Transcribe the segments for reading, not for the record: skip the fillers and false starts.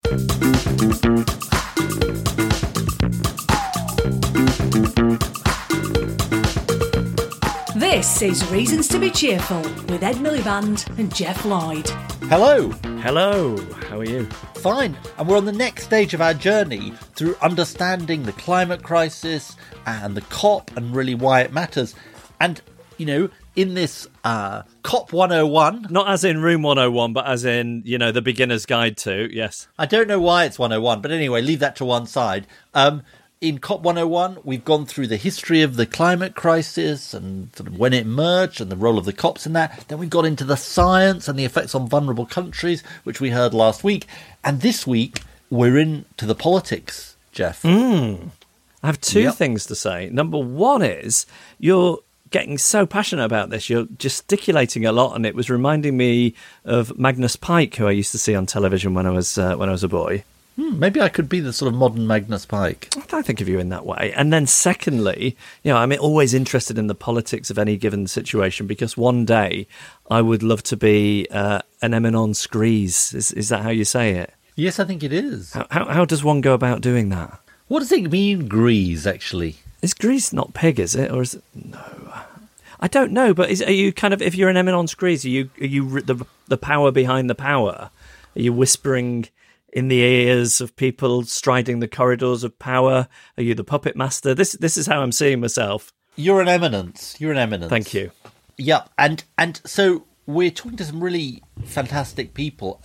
This is Reasons to be Cheerful with Ed Miliband and Jeff Lloyd. Hello. Hello. How are you? Fine. And we're on the next stage of our journey through understanding the climate crisis and the COP and really why it matters. And, you know, in this COP 101... Not as in Room 101, but as in, you know, the beginner's guide to, yes. I don't know why it's 101, but anyway, leave that to one side. In COP 101, we've gone through the history of the climate crisis and sort of when it emerged and the role of the COPs in that. Then we've got into the science and the effects on vulnerable countries, which we heard last week. And this week, we're into the politics, Jeff. I have two things to say. Number one is, you're getting so passionate about this. You're gesticulating a lot, and it was reminding me of Magnus Pyke, who I used to see on television when I was a boy. Maybe I could be the sort of modern Magnus Pyke. I think of you in that way. And then secondly, you know, I'm always interested in the politics of any given situation, because one day I would love to be an Eminent Screes. Is that how you say it? Yes, I think it is. How does one go about doing that? What does it mean, grease, actually? Is grease not pig, is it? Or is it? No. I don't know, but are you kind of, if you're an Eminent Screes, are you the power behind the power? Are you whispering in the ears of people striding the corridors of power? Are you the puppet master? This is how I'm seeing myself. You're an eminence. You're an eminence. Thank you. Yeah, and so we're talking to some really fantastic people.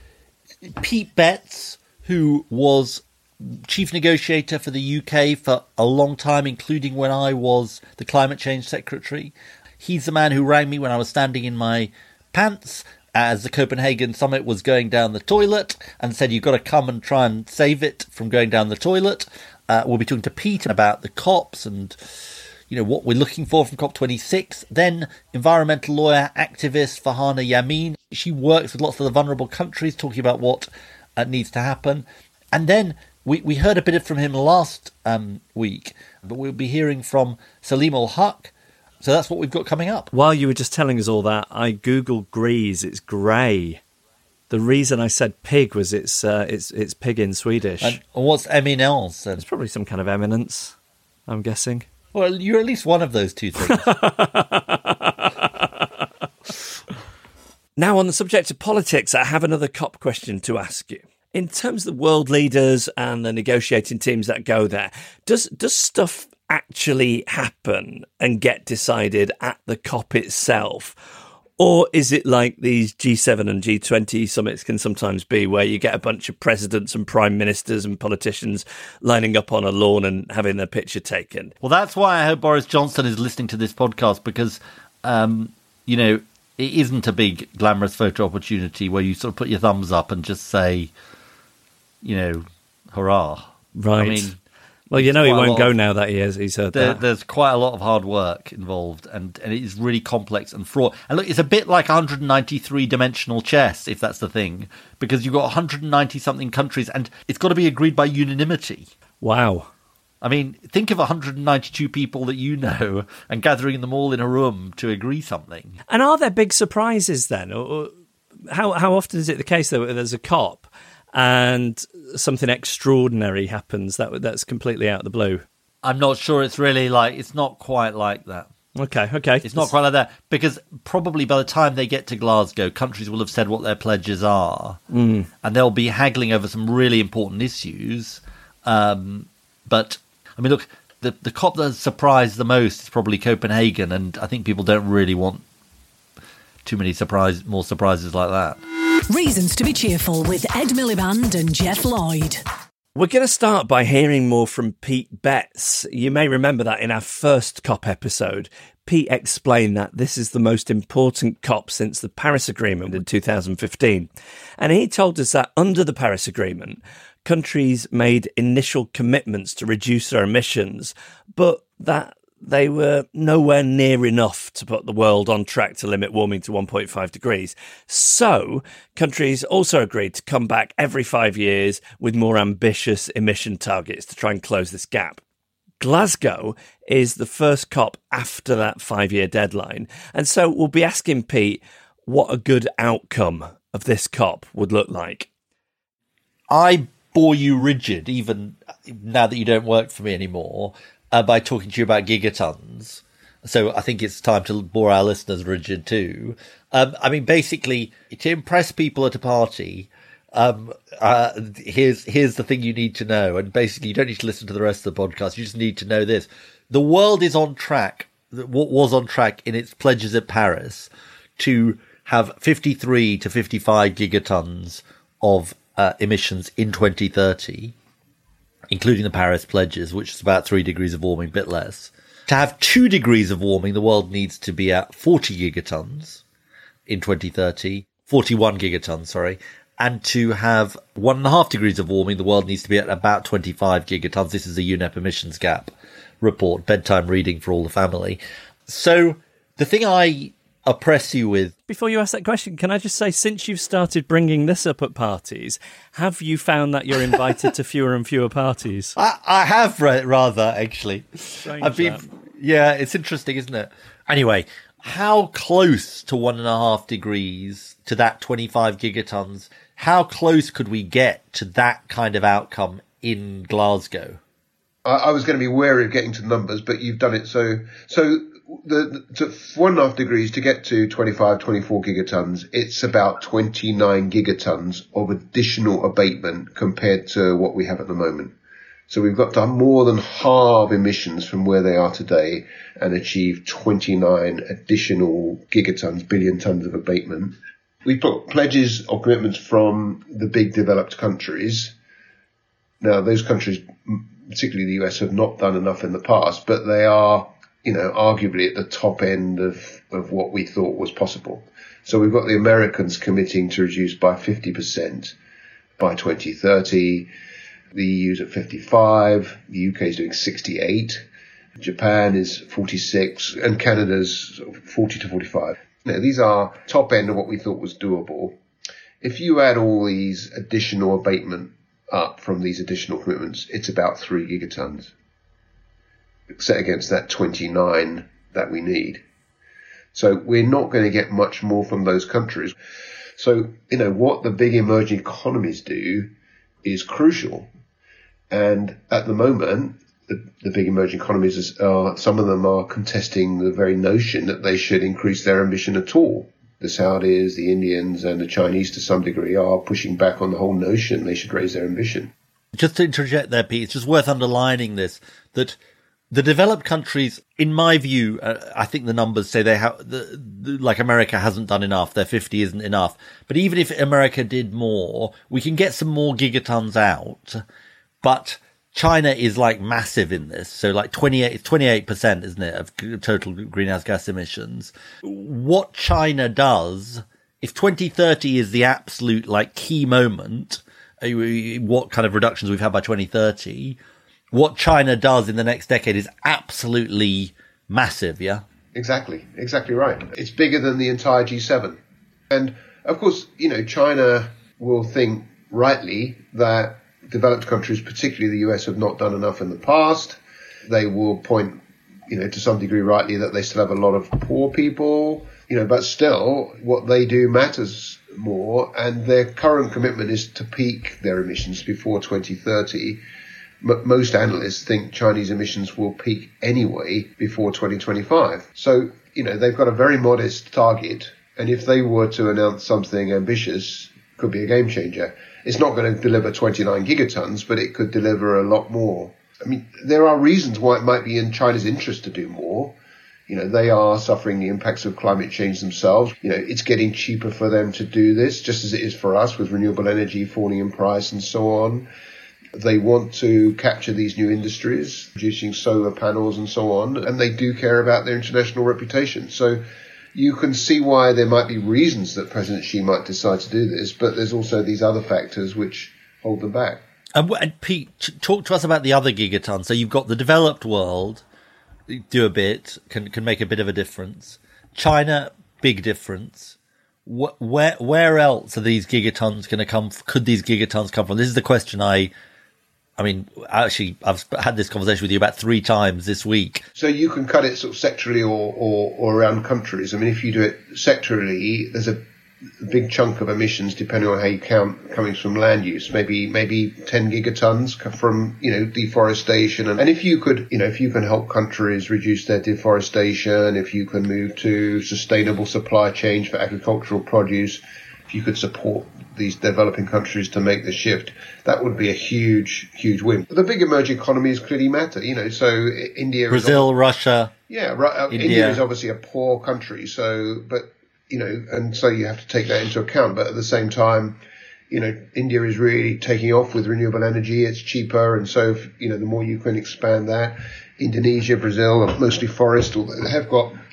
Pete Betts, who was chief negotiator for the UK for a long time, including when I was the climate change secretary. He's the man who rang me when I was standing in my pants as the Copenhagen summit was going down the toilet and said, you've got to come and try and save it from going down the toilet. We'll be talking to Pete about the COPs and, you know, what we're looking for from COP26. Then environmental lawyer, activist Farhana Yameen. She works with lots of the vulnerable countries, talking about what needs to happen. And then we heard a bit from him last week, but we'll be hearing from Salim Ul-Haq. So that's what we've got coming up. While you were just telling us all that, I googled grease. It's grey. The reason I said pig was it's pig in Swedish. And what's eminence? It's probably some kind of eminence, I'm guessing. Well, you're at least one of those two things. Now, on the subject of politics, I have another COP question to ask you. In terms of the world leaders and the negotiating teams that go there, does stuff actually happen and get decided at the COP itself? Or is it like these G7 and G20 summits can sometimes be, where you get a bunch of presidents and prime ministers and politicians lining up on a lawn and having their picture taken? Well, that's why I hope Boris Johnson is listening to this podcast, because, you know, it isn't a big glamorous photo opportunity where you sort of put your thumbs up and just say, you know, hurrah. Right. I mean, well, you know, he won't go now that he's heard that. There's quite a lot of hard work involved, and it is really complex and fraught. And look, it's a bit like 193-dimensional chess, if that's the thing, because you've got 190-something countries, and it's got to be agreed by unanimity. Wow. I mean, think of 192 people that you know and gathering them all in a room to agree something. And are there big surprises then? Or how often is it the case that there's a COP and something extraordinary happens that's completely out of the blue? I'm not sure it's really like, it's not quite like that. Okay. It's not quite like that, because probably by the time they get to Glasgow, countries will have said what their pledges are, and they'll be haggling over some really important issues. But, I mean, look, the COP that has surprised the most is probably Copenhagen, and I think people don't really want too many more surprises like that. Reasons to be Cheerful with Ed Miliband and Jeff Lloyd. We're going to start by hearing more from Pete Betts. You may remember that in our first COP episode, Pete explained that this is the most important COP since the Paris Agreement in 2015. And he told us that under the Paris Agreement, countries made initial commitments to reduce their emissions, but that they were nowhere near enough to put the world on track to limit warming to 1.5 degrees. So countries also agreed to come back every 5 years with more ambitious emission targets to try and close this gap. Glasgow is the first COP after that 5-year deadline. And so we'll be asking Pete what a good outcome of this COP would look like. I bore you rigid, even now that you don't work for me anymore, by talking to you about gigatons. So I think it's time to bore our listeners rigid too. I mean, basically, to impress people at a party, here's the thing you need to know. And basically, you don't need to listen to the rest of the podcast. You just need to know this. The world is on track, what was on track in its pledges at Paris, to have 53 to 55 gigatons of emissions in 2030, including the Paris pledges, which is about 3 degrees of warming, a bit less. To have 2 degrees of warming, the world needs to be at 40 gigatons in 2030, 41 gigatons, sorry. And to have 1.5 degrees of warming, the world needs to be at about 25 gigatons. This is a UNEP emissions gap report, bedtime reading for all the family. So the thing I oppress you with... Before you ask that question, can I just say, since you've started bringing this up at parties, have you found that you're invited to fewer and fewer parties? I have, rather, actually. Strange, yeah, it's interesting, isn't it? Anyway, how close to 1.5 degrees to that 25 gigatons, how close could we get to that kind of outcome in Glasgow? I was going to be wary of getting to numbers, but you've done it. So to 1.5 degrees to get to 25, 24 gigatons, it's about 29 gigatons of additional abatement compared to what we have at the moment. So we've got to more than halve emissions from where they are today and achieve 29 additional gigatons, billion tons of abatement. We've got pledges or commitments from the big developed countries. Now, those countries, particularly the US, have not done enough in the past, but they are, arguably at the top end of what we thought was possible. So we've got the Americans committing to reduce by 50% by 2030. The EU's at 55. The UK is doing 68. Japan is 46, and Canada's 40 to 45. Now, these are top end of what we thought was doable. If you add all these additional abatement up from these additional commitments, it's about 3 gigatons set against that 29 that we need. So we're not going to get much more from those countries. So, what the big emerging economies do is crucial. And at the moment, the big emerging economies, some of them are contesting the very notion that they should increase their ambition at all. The Saudis, the Indians, and the Chinese to some degree are pushing back on the whole notion they should raise their ambition. Just to interject there, Pete, it's just worth underlining this, that the developed countries, in my view, I think the numbers say they have, like America hasn't done enough, their 50 isn't enough. But even if America did more, we can get some more gigatons out. But China is like massive in this. So like 28%, isn't it, of total greenhouse gas emissions. What China does, if 2030 is the absolute like key moment, what kind of reductions we've had by 2030, what China does in the next decade is absolutely massive, yeah? Exactly right. It's bigger than the entire G7. And of course, China will think rightly that developed countries, particularly the US, have not done enough in the past. They will point, to some degree rightly, that they still have a lot of poor people, but still what they do matters more. And their current commitment is to peak their emissions before 2030. Most analysts think Chinese emissions will peak anyway before 2025. So, they've got a very modest target. And if they were to announce something ambitious, it could be a game changer. It's not going to deliver 29 gigatons, but it could deliver a lot more. I mean, there are reasons why it might be in China's interest to do more. They are suffering the impacts of climate change themselves. It's getting cheaper for them to do this, just as it is for us with renewable energy falling in price and so on. They want to capture these new industries, producing solar panels and so on, and they do care about their international reputation. So you can see why there might be reasons that President Xi might decide to do this, but there's also these other factors which hold them back. And Pete, talk to us about the other gigatons. So you've got the developed world, do a bit, can make a bit of a difference. China, big difference. Where else are these gigatons going to come? Could these gigatons come from? This is the question actually, I've had this conversation with you about 3 times this week. So you can cut it sort of sectorally or around countries. I mean, if you do it sectorally, there's a a big chunk of emissions, depending on how you count, coming from land use, maybe 10 gigatons from, deforestation. And if you could, if you can help countries reduce their deforestation, if you can move to sustainable supply chains for agricultural produce, if you could support these developing countries to make the shift, that would be a huge, huge win. The big emerging economies clearly matter, so India, Brazil, Russia. Yeah, India is obviously a poor country, and so you have to take that into account. But at the same time, India is really taking off with renewable energy. It's cheaper. And so, the more you can expand that, Indonesia, Brazil are mostly forest, although they have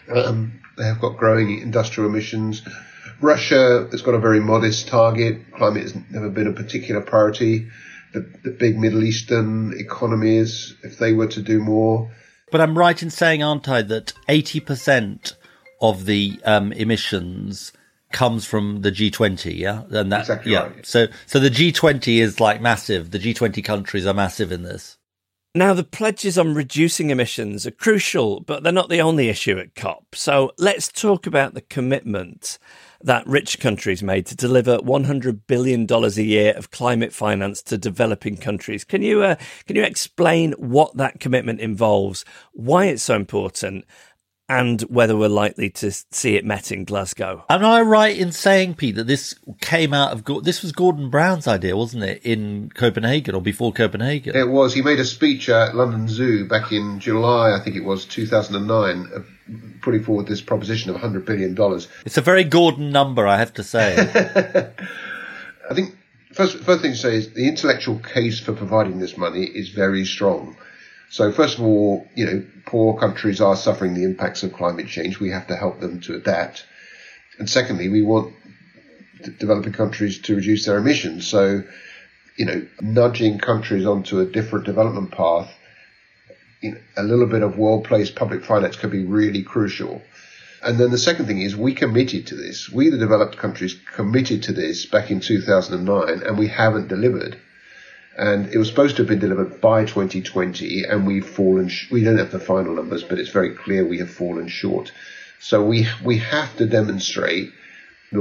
got growing industrial emissions. Russia has got a very modest target. Climate has never been a particular priority. The big Middle Eastern economies, if they were to do more. But I'm right in saying, aren't I, that 80% of the emissions comes from the G20, yeah? And that, exactly yeah. Right. So the G20 is like massive. The G20 countries are massive in this. Now, the pledges on reducing emissions are crucial, but they're not the only issue at COP. So let's talk about the commitment that rich countries made to deliver $100 billion a year of climate finance to developing countries. Can you explain what that commitment involves, why it's so important, and whether we're likely to see it met in Glasgow? Am I right in saying, Pete, that this came out of this was Gordon Brown's idea, wasn't it, in Copenhagen or before Copenhagen? It was. He made a speech at London Zoo back in July, I think it was 2009, putting forward this proposition of $100 billion. It's a very Gordon number, I have to say. I think first thing to say is the intellectual case for providing this money is very strong. So first of all, poor countries are suffering the impacts of climate change. We have to help them to adapt. And secondly, we want developing countries to reduce their emissions. So, nudging countries onto a different development path, a little bit of well-placed public finance could be really crucial. And then the second thing is we committed to this. We, the developed countries, committed to this back in 2009, and we haven't delivered. And it was supposed to have been delivered by 2020, and we've fallen. We don't have the final numbers, but it's very clear we have fallen short. So we have to demonstrate that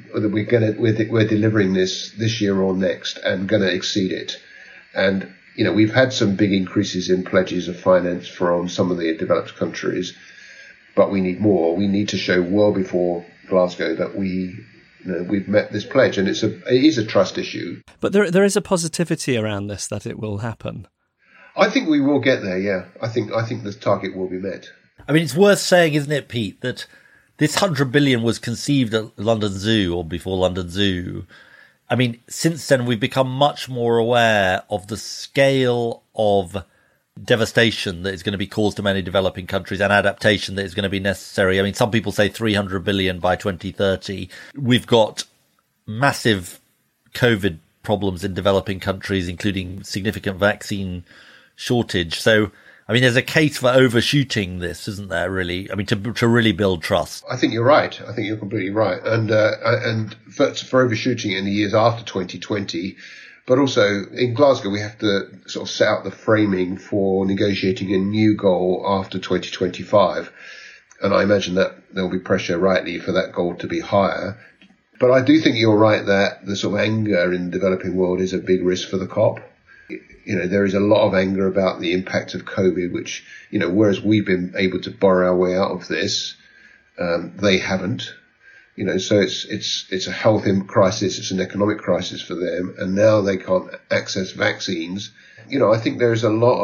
we're delivering this year or next, and going to exceed it. And we've had some big increases in pledges of finance from some of the developed countries, but we need more. We need to show well before Glasgow that we've met this pledge, and it is a trust issue. But there is a positivity around this that it will happen. I think we will get there. Yeah, I think the target will be met. I mean, it's worth saying, isn't it, Pete, that this 100 billion was conceived at London Zoo or before London Zoo. I mean, since then we've become much more aware of the scale of devastation that is going to be caused to many developing countries and adaptation that is going to be necessary. I mean, some people say 300 billion by 2030. We've got massive COVID problems in developing countries, including significant vaccine shortage. So, I mean, there's a case for overshooting this, isn't there, really? I mean, to really build trust. I think you're right. I think you're completely right. And for overshooting in the years after 2020, but also in Glasgow, we have to sort of set out the framing for negotiating a new goal after 2025. And I imagine that there'll be pressure, rightly, for that goal to be higher. But I do think you're right that the sort of anger in the developing world is a big risk for the COP. There is a lot of anger about the impact of COVID, which, whereas we've been able to borrow our way out of this, they haven't. So it's a health crisis, it's an economic crisis for them, and now they can't access vaccines. I think there's a lot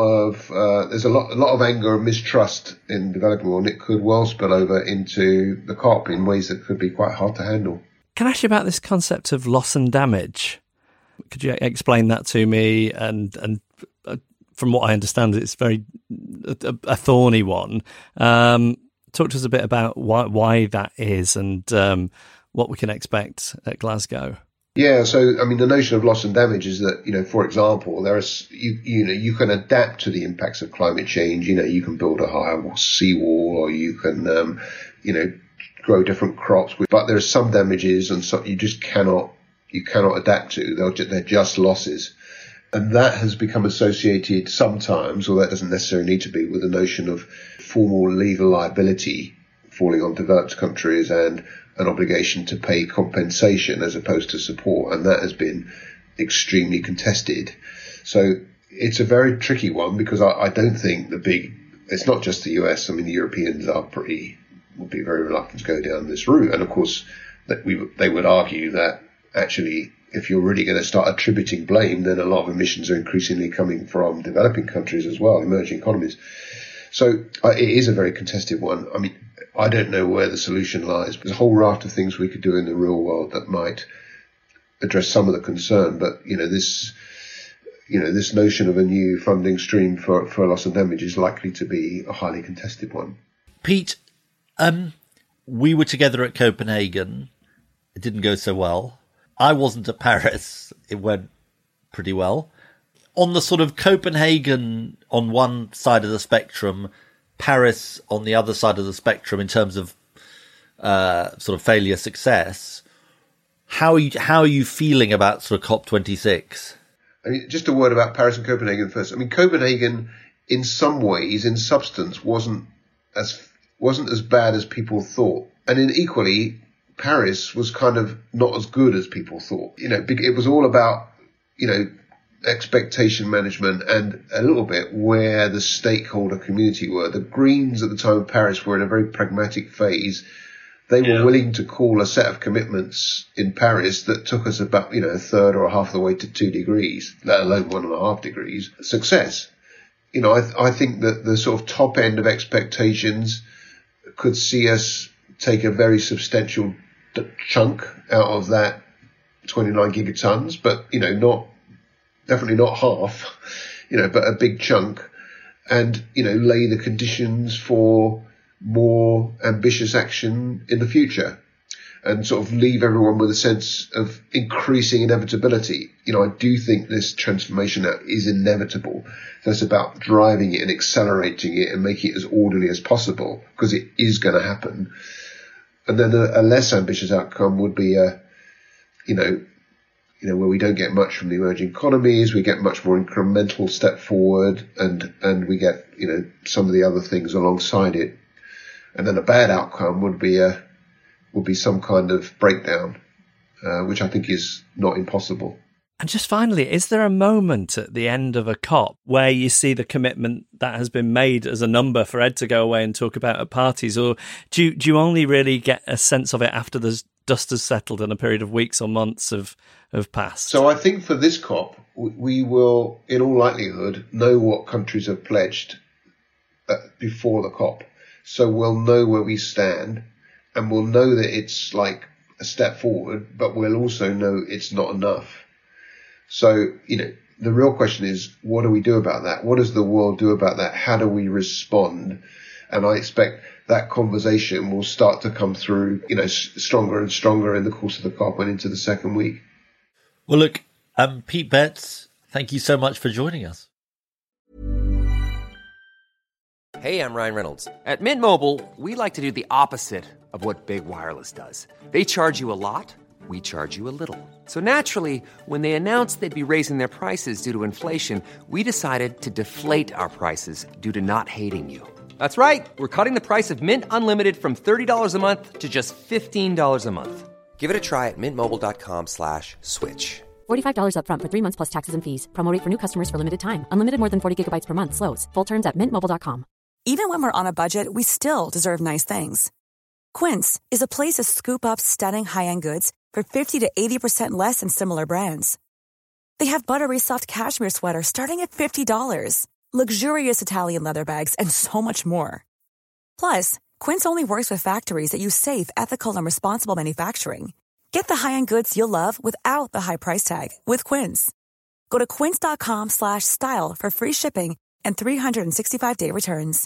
of anger and mistrust in the developing world, and it could well spill over into the COP in ways that could be quite hard to handle. Can I ask you about this concept of loss and damage? Could you explain that to me? And from what I understand, it's very a thorny one. Talk to us a bit about why that is and what we can expect at Glasgow. Yeah, so I mean, the notion of loss and damage is that for example, you can adapt to the impacts of climate change. You can build a higher seawall, or you can grow different crops, but there are some damages, and so you just cannot adapt to. They're just losses. And that has become associated sometimes, although that doesn't necessarily need to be, with the notion of formal legal liability falling on developed countries and an obligation to pay compensation as opposed to support, and that has been extremely contested. So it's a very tricky one, because I don't think it's not just the US. I mean, the Europeans would be very reluctant to go down this route. And of course, they would argue that actually, if you're really going to start attributing blame, then a lot of emissions are increasingly coming from developing countries as well, emerging economies. So it is a very contested one. I mean, I don't know where the solution lies. There's a whole raft of things we could do in the real world that might address some of the concern. But, this notion of a new funding stream for loss and damage is likely to be a highly contested one. Pete, we were together at Copenhagen. It didn't go so well. I wasn't at Paris. It went pretty well. On the sort of Copenhagen on one side of the spectrum, Paris on the other side of the spectrum in terms of sort of failure success, how are you feeling about sort of COP26? I mean, just a word about Paris and Copenhagen first. I mean, Copenhagen, in some ways, in substance, wasn't as bad as people thought, and in equally, Paris was kind of not as good as people thought. It was all about expectation management and a little bit where the stakeholder community were. The Greens at the time of Paris were in a very pragmatic phase. They were willing to call a set of commitments in Paris that took us about, a third or half the way to 2 degrees, let alone 1.5 degrees, success. I think that the sort of top end of expectations could see us take a very substantial chunk out of that 29 gigatons, but, definitely not half, but a big chunk, and, lay the conditions for more ambitious action in the future, and sort of leave everyone with a sense of increasing inevitability. I do think this transformation is inevitable. So it's about driving it and accelerating it and making it as orderly as possible, because it is going to happen. And then a less ambitious outcome would be where we don't get much from the emerging economies, we get much more incremental step forward, and we get, some of the other things alongside it. And then a bad outcome would be some kind of breakdown, which I think is not impossible. And just finally, is there a moment at the end of a COP where you see the commitment that has been made as a number for Ed to go away and talk about at parties? Or do you only really get a sense of it after the dust has settled and a period of weeks or months have passed? So I think for this COP, we will, in all likelihood, know what countries have pledged before the COP. So we'll know where we stand, and we'll know that it's like a step forward, but we'll also know it's not enough. So, the real question is, what do we do about that? What does the world do about that? How do we respond? And I expect that conversation will start to come through, stronger and stronger in the course of the COP and into the second week. Well, look, Pete Betts, thank you so much for joining us. Hey, I'm Ryan Reynolds. At Mint Mobile, we like to do the opposite of what Big Wireless does. They charge you a lot. We charge you a little. So naturally, when they announced they'd be raising their prices due to inflation, we decided to deflate our prices due to not hating you. That's right. We're cutting the price of Mint Unlimited from $30 a month to just $15 a month. Give it a try at mintmobile.com/switch. $45 up front for 3 months plus taxes and fees. Promo rate for new customers for limited time. Unlimited more than 40 gigabytes per month. Slows full terms at mintmobile.com. Even when we're on a budget, we still deserve nice things. Quince is a place to scoop up stunning high-end goods for 50 to 80% less than similar brands. They have buttery soft cashmere sweaters starting at $50, luxurious Italian leather bags, and so much more. Plus, Quince only works with factories that use safe, ethical, and responsible manufacturing. Get the high-end goods you'll love without the high price tag with Quince. Go to quince.com/style for free shipping and 365-day returns.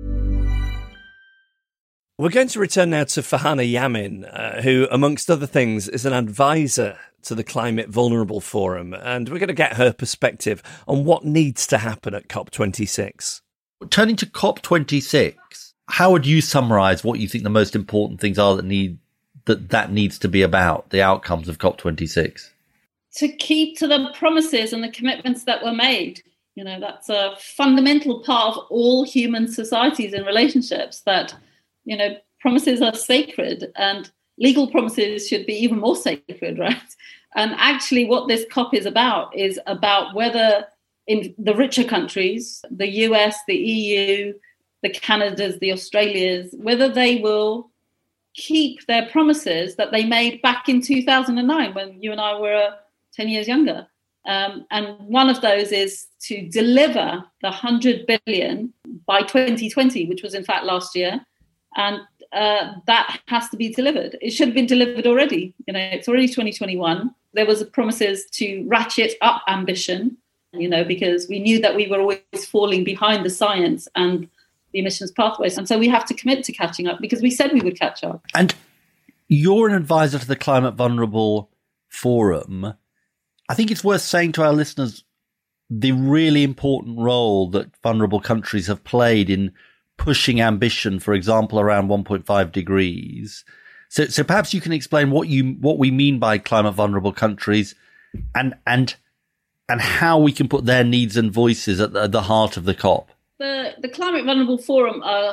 We're going to return now to Farhana Yamin, who, amongst other things, is an advisor to the Climate Vulnerable Forum, and we're going to get her perspective on what needs to happen at COP26. Turning to COP26, how would you summarise what you think the most important things are that needs to be about, the outcomes of COP26? To keep to the promises and the commitments that were made. That's a fundamental part of all human societies and relationships, that, promises are sacred, and legal promises should be even more sacred, right? And actually what this COP is about whether in the richer countries, the US, the EU, the Canadas, the Australias, whether they will keep their promises that they made back in 2009 when you and I were 10 years younger. And one of those is to deliver the 100 billion by 2020, which was in fact last year. And that has to be delivered. It should have been delivered already. It's already 2021. There was promises to ratchet up ambition, because we knew that we were always falling behind the science and the emissions pathways. And so we have to commit to catching up because we said we would catch up. And you're an advisor to the Climate Vulnerable Forum. I think it's worth saying to our listeners the really important role that vulnerable countries have played in pushing ambition, for example, around 1.5 degrees. So perhaps you can explain what we mean by climate vulnerable countries and how we can put their needs and voices at the heart of the COP. The Climate Vulnerable Forum are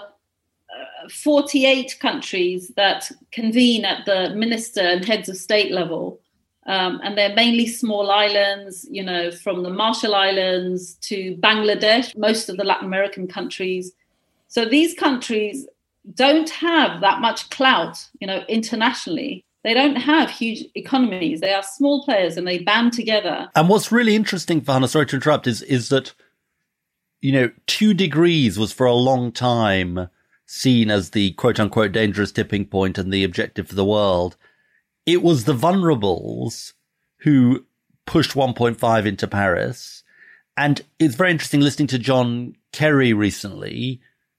48 countries that convene at the minister and heads of state level. And they're mainly small islands, from the Marshall Islands to Bangladesh, most of the Latin American countries. So these countries don't have that much clout, internationally. They don't have huge economies. They are small players and they band together. And what's really interesting, Farhana, sorry to interrupt, is that, 2 degrees was for a long time seen as the quote unquote dangerous tipping point and the objective for the world. It was the vulnerables who pushed 1.5 into Paris. And it's very interesting listening to John Kerry recently.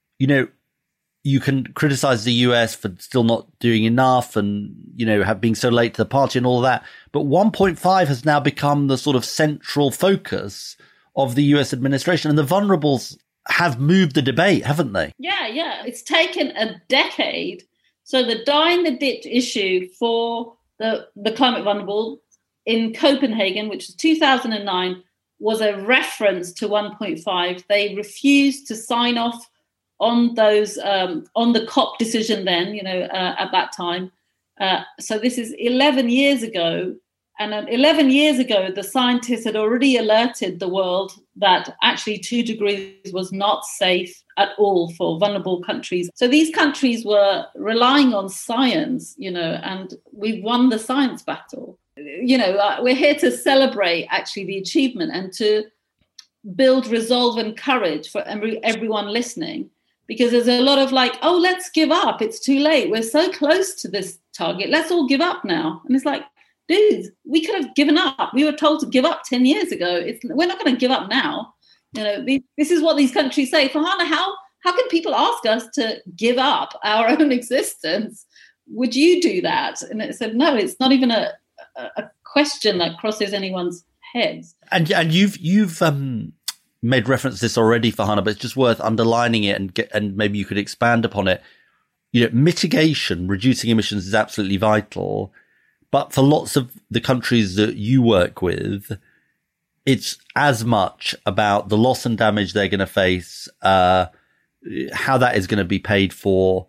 You can criticize the US for still not doing enough and, have being so late to the party and all of that. But 1.5 has now become the sort of central focus of the US administration. And the vulnerables have moved the debate, haven't they? Yeah. It's taken a decade. So the die in the ditch issue for the climate vulnerable in Copenhagen, which was 2009, was a reference to 1.5. They refused to sign off on those on the COP decision then, at that time. So this is 11 years ago. And 11 years ago, the scientists had already alerted the world that actually 2 degrees was not safe at all for vulnerable countries. So these countries were relying on science, and we've won the science battle. We're here to celebrate actually the achievement and to build resolve and courage for everyone listening, because there's a lot of let's give up. It's too late. We're so close to this target. Let's all give up now. And it's like, dude, we could have given up. We were told to give up 10 years ago. We're not going to give up now. This is what these countries say. Farhana, how can people ask us to give up our own existence? Would you do that? And it said, no, it's not even a question that crosses anyone's heads. And you've made reference to this already, Farhana, but it's just worth underlining it and maybe you could expand upon it. Mitigation, reducing emissions is absolutely vital. But for lots of the countries that you work with, it's as much about the loss and damage they're going to face, how that is going to be paid for,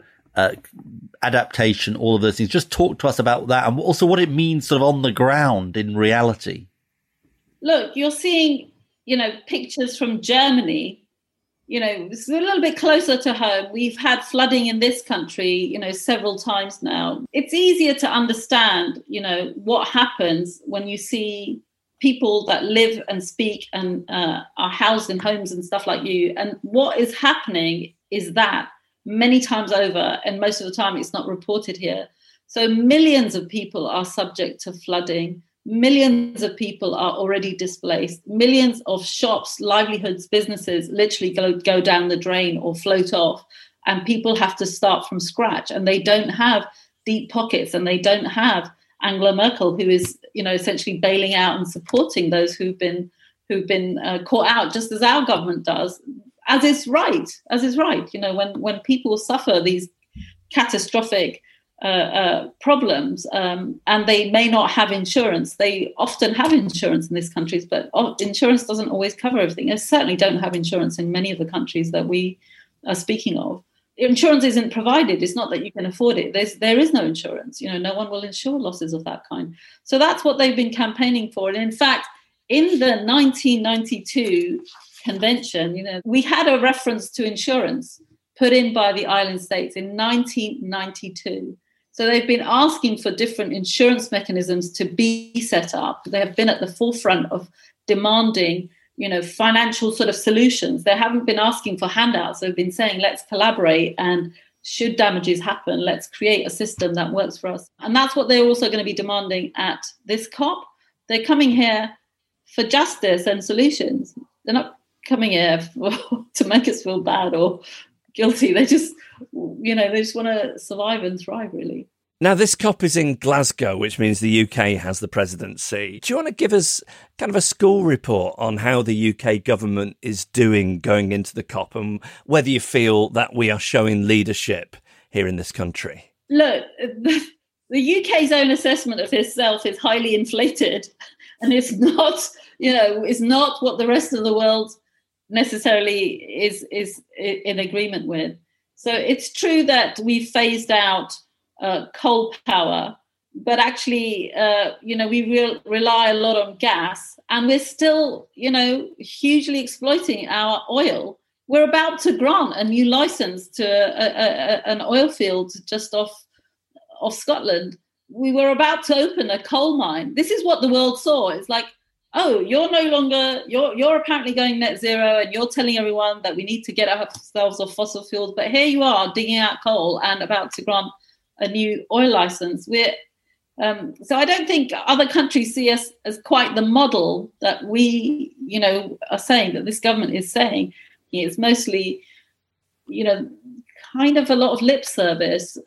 adaptation, all of those things. Just talk to us about that and also what it means sort of on the ground in reality. Look, you're seeing, pictures from Germany. It's a little bit closer to home. We've had flooding in this country, several times now. It's easier to understand, what happens when you see people that live and speak and are housed in homes and stuff like you. And what is happening is that many times over, and most of the time it's not reported here. So millions of people are subject to flooding. Millions of people are already displaced. Millions of shops, livelihoods, businesses literally go down the drain or float off. And people have to start from scratch. And they don't have deep pockets. And they don't have Angela Merkel, who is, essentially bailing out and supporting those who've been caught out, just as our government does, as is right. When people suffer these catastrophic problems and they may not have insurance. They often have insurance in these countries, but insurance doesn't always cover everything. They certainly don't have insurance in many of the countries that we are speaking of. insurance isn't provided. It's not that you can afford it. There is no insurance. No one will insure losses of that kind. So that's what they've been campaigning for. And in fact, in the 1992 convention, we had a reference to insurance put in by the island states in 1992. So they've been asking for different insurance mechanisms to be set up. They have been at the forefront of demanding, financial sort of solutions. They haven't been asking for handouts. They've been saying, let's collaborate, and should damages happen, let's create a system that works for us. And that's what they're also going to be demanding at this COP. They're coming here for justice and solutions. They're not coming here to make us feel bad or guilty. They just want to survive and thrive, really. Now, this COP is in Glasgow, which means the UK has the presidency. Do you want to give us kind of a school report on how the UK government is doing going into the COP, and whether you feel that we are showing leadership here in this country? Look, the UK's own assessment of itself is highly inflated, and it's not, is not what the rest of the world necessarily is in agreement with. So it's true that we phased out coal power, but actually, we rely a lot on gas, and we're still, hugely exploiting our oil. We're about to grant a new license to an oil field just off Scotland. We were about to open a coal mine. This is what the world saw. It's like, oh, you're no longer, you're apparently going net zero, and you're telling everyone that we need to get ourselves off fossil fuels, but here you are digging out coal and about to grant a new oil license. So I don't think other countries see us as quite the model that we, are saying, that this government is saying. It's mostly, kind of a lot of lip service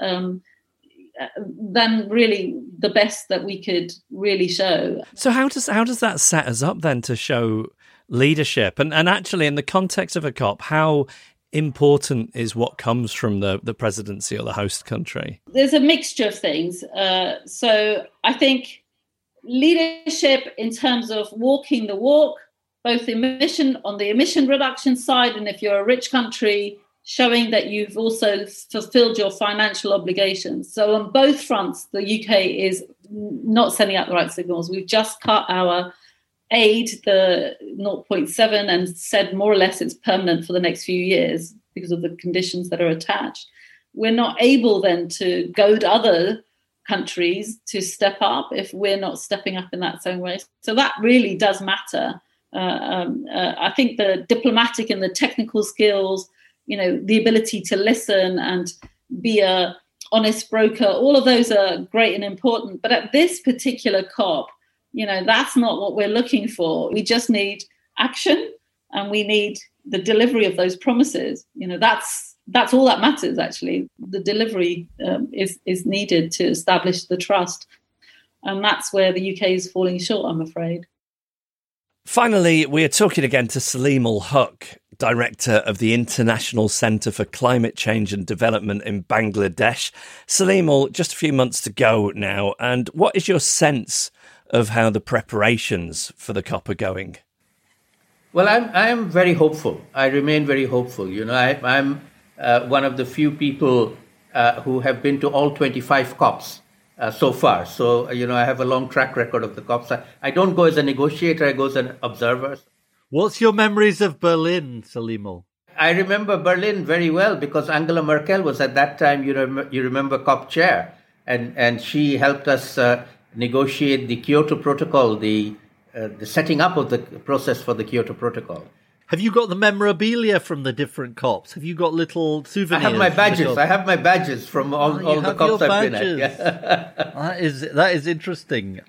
than really the best that we could really show. So how does that set us up then to show leadership? And actually, in the context of a COP, how important is what comes from the presidency or the host country? There's a mixture of things. So I think leadership in terms of walking the walk, both on the emission reduction side, and if you're a rich country, showing that you've also fulfilled your financial obligations. So on both fronts, the UK is not sending out the right signals. We've just cut our aid, the 0.7, and said more or less it's permanent for the next few years because of the conditions that are attached. We're not able then to goad other countries to step up if we're not stepping up in that same way. So that really does matter. I think the diplomatic and the technical skills, the ability to listen and be a honest broker, all of those are great and important. But at this particular COP, that's not what we're looking for. We just need action, and we need the delivery of those promises. That's all that matters, actually. The delivery is needed to establish the trust. And that's where the UK is falling short, I'm afraid. Finally, we are talking again to Salim Ul Huq, Director of the International Centre for Climate Change and Development in Bangladesh. Salim, just a few months to go now, and what is your sense of how the preparations for the COP are going? Well, I am very hopeful. I remain very hopeful. I'm one of the few people who have been to all 25 COPs so far. So, I have a long track record of the COPs. I don't go as a negotiator, I go as an observer. What's your memories of Berlin, Salim? I remember Berlin very well because Angela Merkel was at that time, you remember, COP chair. And she helped us negotiate the Kyoto Protocol, the setting up of the process for the Kyoto Protocol. Have you got the memorabilia from the different COPs? Have you got little souvenirs? I have my badges from all the COPs I've been at. Yeah. That is interesting.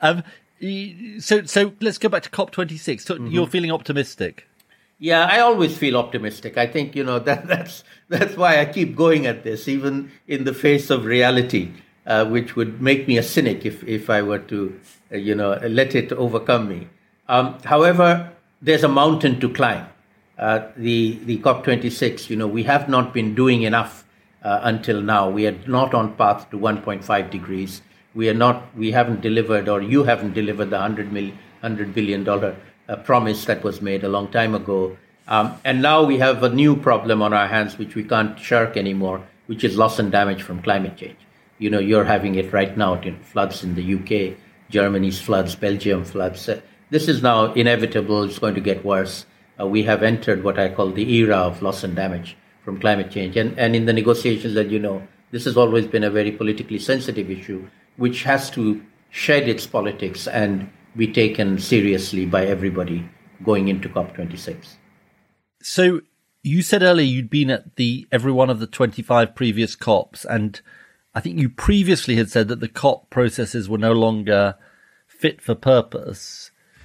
So let's go back to COP26. So You're feeling optimistic? Yeah, I always feel optimistic. I think that's why I keep going at this, even in the face of reality, which would make me a cynic if I were to let it overcome me. However, there's a mountain to climb. The COP26, we have not been doing enough until now. We are not on path to 1.5 degrees. We haven't delivered, or you haven't delivered the $100 billion promise that was made a long time ago. And now we have a new problem on our hands, which we can't shirk anymore, which is loss and damage from climate change. You're having it right now, floods in the UK, Germany's floods, Belgium floods. This is now inevitable. It's going to get worse. We have entered what I call the era of loss and damage from climate change. And in the negotiations, as you know, this has always been a very politically sensitive issue, which has to shed its politics and be taken seriously by everybody going into COP26. So you said earlier you'd been at every one of the 25 previous COPs, and I think you previously had said that the COP processes were no longer fit for purpose.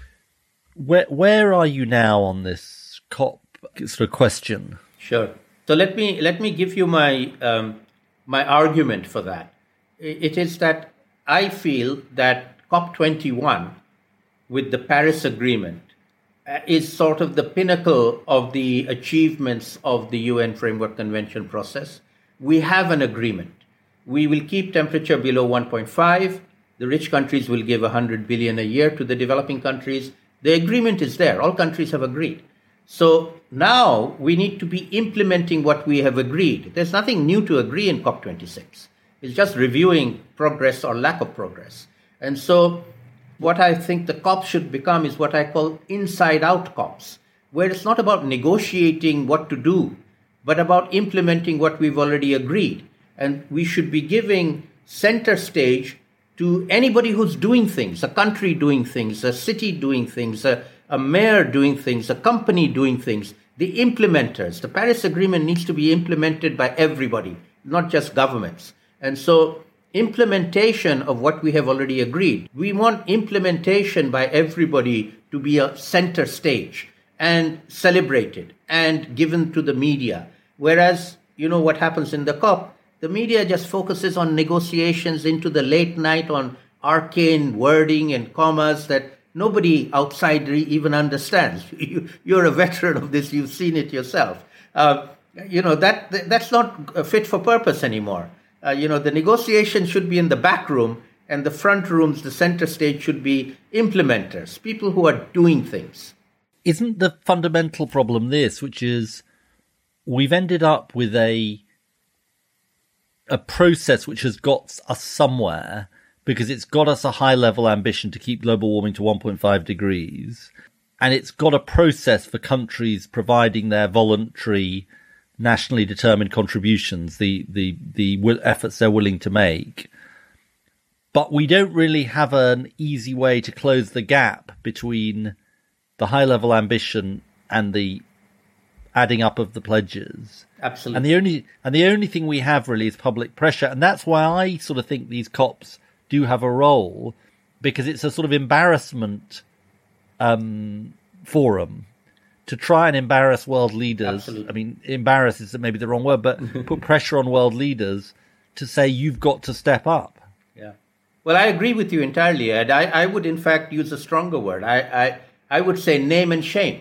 Where are you now on this COP sort of question? Sure. So let me give you my my argument for that. It is that I feel that COP21, with the Paris Agreement, is sort of the pinnacle of the achievements of the UN Framework Convention process. We have an agreement. We will keep temperature below 1.5. The rich countries will give 100 billion a year to the developing countries. The agreement is there. All countries have agreed. So now we need to be implementing what we have agreed. There's nothing new to agree in COP26. It's just reviewing progress or lack of progress. And so what I think the COP should become is what I call inside-out COPs, where it's not about negotiating what to do, but about implementing what we've already agreed. And we should be giving center stage to anybody who's doing things, a country doing things, a city doing things, a mayor doing things, a company doing things, the implementers. The Paris Agreement needs to be implemented by everybody, not just governments. And so implementation of what we have already agreed. We want implementation by everybody to be a center stage and celebrated and given to the media. Whereas, what happens in the COP, the media just focuses on negotiations into the late night on arcane wording and commas that nobody outside even understands. You're a veteran of this. You've seen it yourself. That's not fit for purpose anymore. The negotiation should be in the back room, and the front rooms, the center stage, should be implementers, people who are doing things. Isn't the fundamental problem this, which is we've ended up with a process which has got us somewhere because it's got us a high-level ambition to keep global warming to 1.5 degrees, and it's got a process for countries providing their voluntary nationally determined contributions, the efforts they're willing to make. But we don't really have an easy way to close the gap between the high-level ambition and the adding up of the pledges. Absolutely. And the only thing we have really is public pressure. And that's why I sort of think these COPs do have a role, because it's a sort of embarrassment forum to try and embarrass world leaders. Absolutely. I mean, embarrass is maybe the wrong word, but put pressure on world leaders to say you've got to step up. Yeah. Well, I agree with you entirely, Ed. I would, in fact, use a stronger word. I would say name and shame.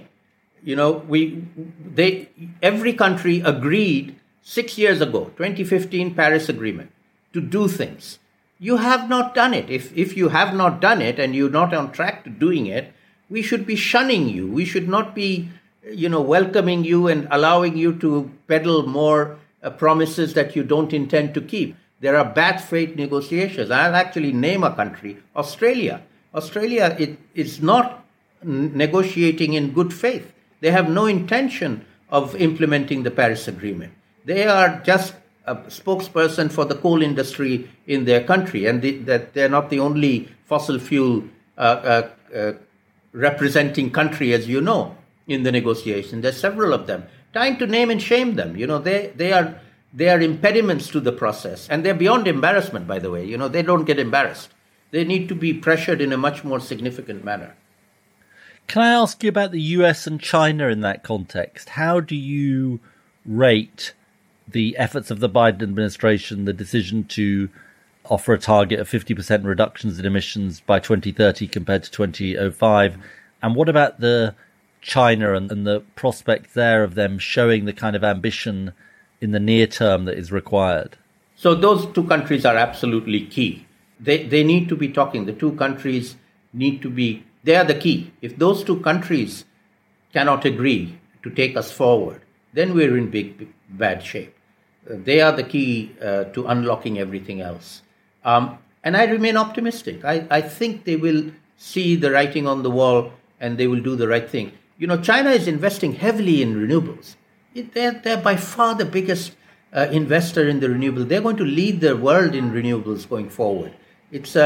Every country agreed 6 years ago, 2015 Paris Agreement, to do things. You have not done it. If you have not done it and you're not on track to doing it, we should be shunning you. We should not be, welcoming you and allowing you to peddle more promises that you don't intend to keep. There are bad faith negotiations. I'll actually name a country, Australia. Australia is not negotiating in good faith. They have no intention of implementing the Paris Agreement. They are just a spokesperson for the coal industry in their country, and that they're not the only fossil fuel representing country, as you know, in the negotiation. There's several of them. Time to name and shame them. They are impediments to the process, and they're beyond embarrassment, by the way. They don't get embarrassed. They need to be pressured in a much more significant manner. Can I ask you about the US and China in that context? How do you rate the efforts of the Biden administration, the decision to offer a target of 50% reductions in emissions by 2030 compared to 2005? And what about the China and the prospect there of them showing the kind of ambition in the near term that is required? So those two countries are absolutely key. They need to be talking. The two countries need to be, they are the key. If those two countries cannot agree to take us forward, then we're in bad shape. They are the key to unlocking everything else. And I remain optimistic. I think they will see the writing on the wall and they will do the right thing. China is investing heavily in renewables. They're by far the biggest investor in the renewable. They're going to lead the world in renewables going forward. It's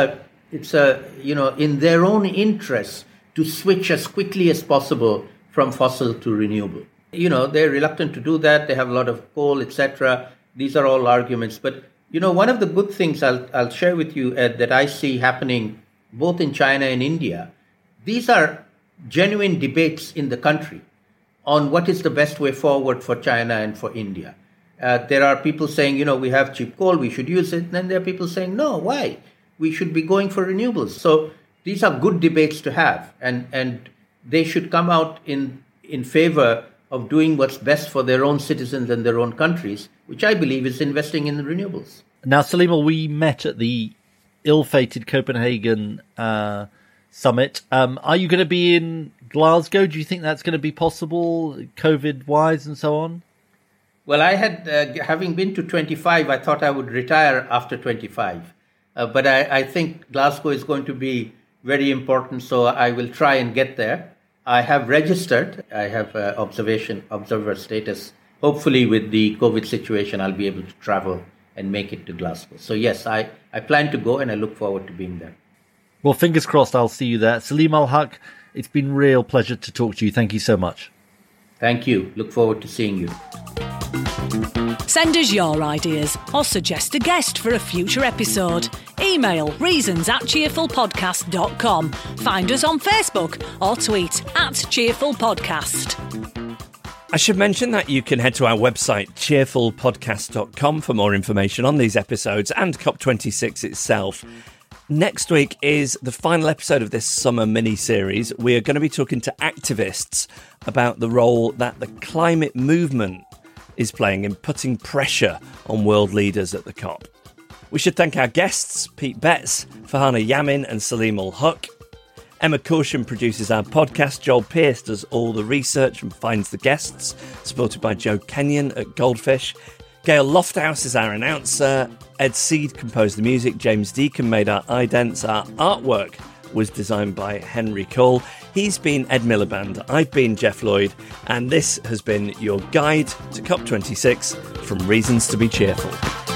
in their own interest to switch as quickly as possible from fossil to renewable. They're reluctant to do that. They have a lot of coal, etc. These are all arguments. But, one of the good things I'll share with you, Ed, that I see happening both in China and India, these are genuine debates in the country on what is the best way forward for China and for India. There are people saying, we have cheap coal, we should use it. And then there are people saying, no, why? We should be going for renewables. So these are good debates to have. And they should come out in favor of doing what's best for their own citizens and their own countries, which I believe is investing in the renewables. Now, Saleema, we met at the ill-fated Copenhagen summit. Are you going to be in Glasgow? Do you think that's going to be possible, COVID-wise and so on? Well, I had, having been to 25, I thought I would retire after 25. But I think Glasgow is going to be very important, so I will try and get there. I have registered. I have observer status. Hopefully, with the COVID situation, I'll be able to travel and make it to Glasgow. So, yes, I plan to go and I look forward to being there. Well, fingers crossed I'll see you there. Salim Al-Haq, it's been a real pleasure to talk to you. Thank you so much. Thank you. Look forward to seeing you. Send us your ideas or suggest a guest for a future episode. Email reasons@cheerfulpodcast.com. Find us on Facebook or tweet @cheerfulpodcast. I should mention that you can head to our website, cheerfulpodcast.com, for more information on these episodes and COP26 itself. Next week is the final episode of this summer mini-series. We are going to be talking to activists about the role that the climate movement is playing in putting pressure on world leaders at the COP. We should thank our guests, Pete Betts, Farhana Yamin and Salim Al-Haq. Emma Caution produces our podcast. Joel Pearce does all the research and finds the guests, supported by Joe Kenyon at Goldfish. Gail Lofthouse is our announcer. Ed Seed composed the music. James Deacon made our idents. Our artwork was designed by Henry Cole. He's been Ed Miliband. I've been Jeff Lloyd. And this has been your guide to COP26 from Reasons to be Cheerful.